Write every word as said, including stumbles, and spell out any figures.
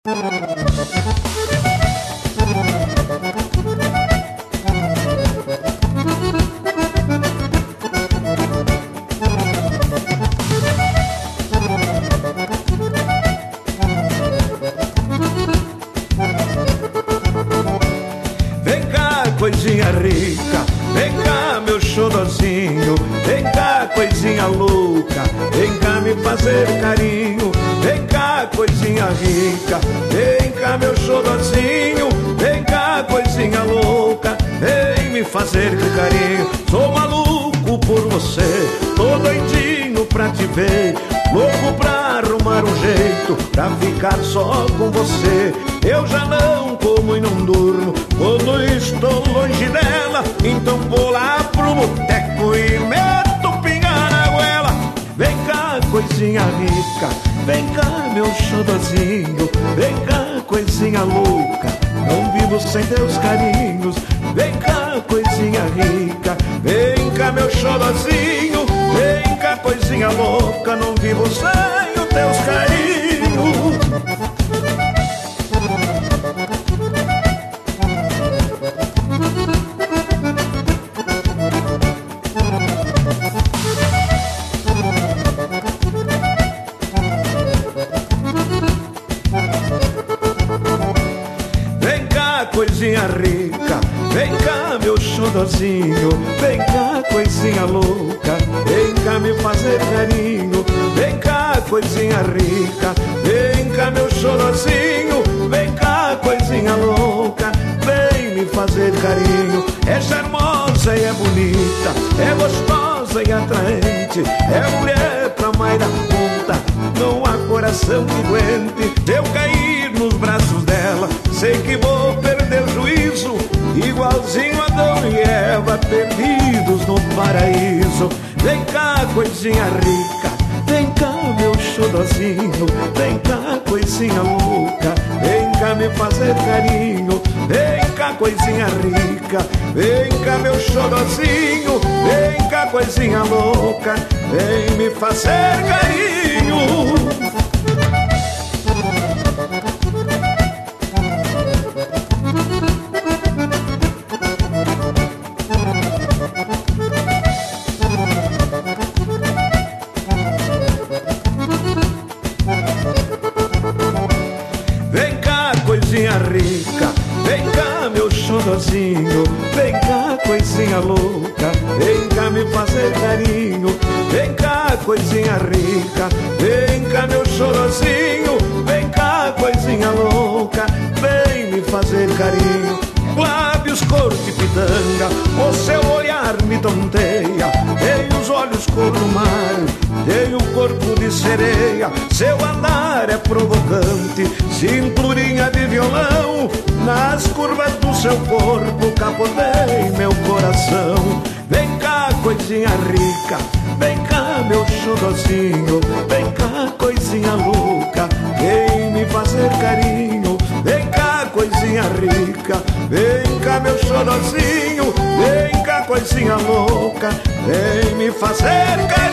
Coisinha rica, vem cá meu xodozinho, vem cá coisinha louca, vem cá me fazer carinho, vem cá coisinha rica, vem cá meu xodozinho, vem cá coisinha louca, vem me fazer carinho. Sou maluco por você, tô doidinho pra te ver, louco pra arrumar um jeito pra ficar só com você. Eu já não como e não durmo quando estou longe dela, então vou lá pro boteco e meto pinga na goela. Vem cá coisinha rica, vem cá meu xodozinho, vem cá coisinha louca, não vivo sem teus carinhos. Vem cá coisinha rica, vem cá meu xodozinho, vem cá coisinha louca, não vivo sem os teus carinhos. Coisinha rica, vem cá meu xodozinho, vem cá coisinha louca, vem cá me fazer carinho. Vem cá coisinha rica, vem cá meu xodozinho, vem cá coisinha louca, vem me fazer carinho. É charmosa e é bonita, é gostosa e atraente, é mulher pra mais da conta, não há coração que aguente. Eu cair nos braços dela, sei que vou perder o juízo, igualzinho Adão e Eva perdidos no paraíso. Vem cá coisinha rica, vem cá meu xodozinho, vem cá coisinha louca, vem cá me fazer carinho. Vem cá coisinha rica, vem cá meu xodozinho, vem cá coisinha louca, vem me fazer carinho. Coisinha rica, vem cá meu xodozinho, vem cá coisinha louca, vem cá me fazer carinho. Vem cá coisinha rica, vem cá meu xodozinho, vem cá coisinha louca, vem me fazer carinho. Lábios cor de pitanga, o seu olhar me tonteia, tem os olhos cor do mar, tem o corpo de sereia, seu andar é provocante, cinturinha de violão, nas curvas do seu corpo capotei meu coração. Vem cá coisinha rica, vem cá meu xodozinho, vem cá coisinha louca, vem me fazer carinho. Vem cá coisinha rica, vem cá meu xodozinho, vem cá coisinha louca, vem me fazer carinho.